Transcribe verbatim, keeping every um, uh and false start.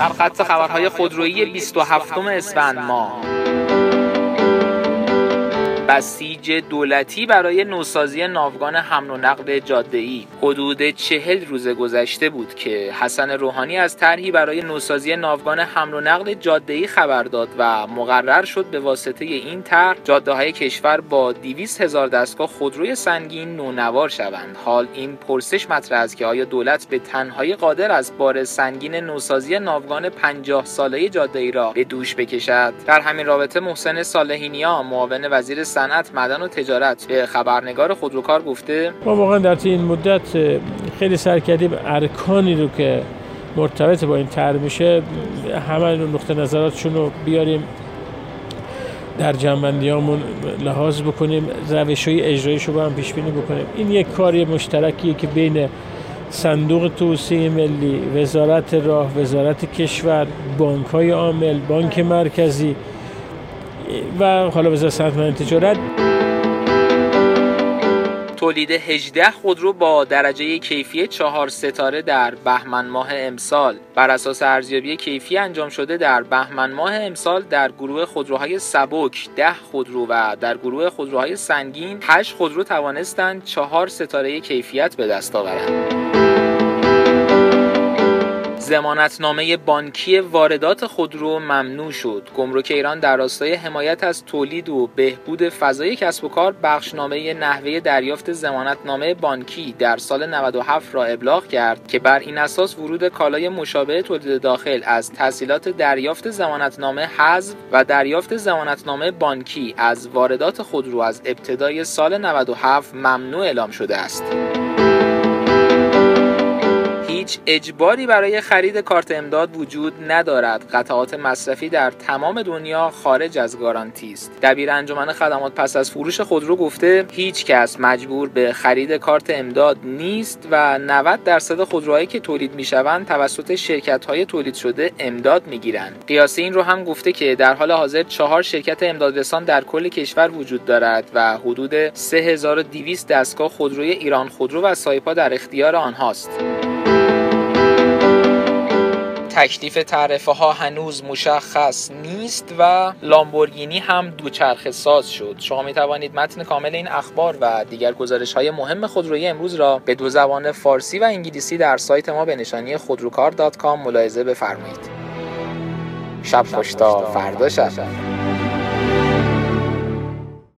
سرخط خبرهای خودرویی بیست و هفتم اسفند ماه. بسیج دولتی برای نوسازی ناوگان حمل و نقل جاده‌ای. حدود چهل روز گذشته بود که حسن روحانی از طرحی برای نوسازی ناوگان حمل و نقل جاده‌ای خبر داد و مقرر شد به واسطه این طرح جاده‌های کشور با دویست هزار دستگاه خودروی سنگین نونوار شوند. حال این پرسش مطرح است که آیا دولت به تنهایی قادر است بار سنگین نوسازی ناوگان پنجاه ساله جاده‌ای را به دوش بکشد؟ در همین رابطه محسن صالحی‌نیا معاون وزیر صنعت، معدن و تجارت به خبرنگار خودروکار گفته ما واقعا در این مدت خیلی سعی کردیم ارکانی رو که مرتبط با این طرح میشه همه نقطه نظراتشون رو بیاریم در جنبندیامون لحاظ بکنیم، روش‌های اجراییش رو با هم پیش بینی بکنیم. این یک کاری مشترکیه که بین صندوق توسعه ملی، وزارت راه، وزارت کشور، بانک‌های عامل، بانک مرکزی و حالا وزارت صنعت و تجارت. تولید هجده خودرو با درجه کیفی چهار ستاره در بهمن ماه امسال. بر اساس ارزیابی کیفی انجام شده در بهمن ماه امسال در گروه خودروهای سبک ده خودرو و در گروه خودروهای سنگین هشت خودرو توانستند چهار ستاره کیفیت به دست آورند. ضمانتنامه بانکی واردات خودرو ممنوع شد. گمرک ایران در راستای حمایت از تولید و بهبود فضای کسب و کار بخشنامه نحوه دریافت ضمانتنامه بانکی در سال نود و هفت را ابلاغ کرد که بر این اساس ورود کالای مشابه تولید داخل از تسهیلات دریافت ضمانتنامه حذف و دریافت ضمانتنامه بانکی از واردات خودرو از ابتدای سال نود و هفت ممنوع اعلام شده است. هیچ اجباری برای خرید کارت امداد وجود ندارد. قطعات مصرفی در تمام دنیا خارج از گارانتی است. دبیر انجمن خدمات پس از فروش خودرو گفته هیچ کس مجبور به خرید کارت امداد نیست و نود درصد خودروهایی که تولید میشوند توسط شرکت‌های تولید شده امداد میگیرند. قیاس این رو هم گفته که در حال حاضر چهار شرکت امدادرسان در کل کشور وجود دارد و حدود سه هزار و دویست دستگاه خودروی ایران خودرو و سایپا در اختیار آنهاست. تکلیف تعرفه ها هنوز مشخص نیست و لامبورگینی هم دوچرخه ساز شد. شما می توانید متن کامل این اخبار و دیگر گزارش های مهم خودرویی امروز را به دو زبان فارسی و انگلیسی در سایت ما به نشانی خودروکار دات کام ملاحظه بفرمایید. شب خوش تا فردا شب.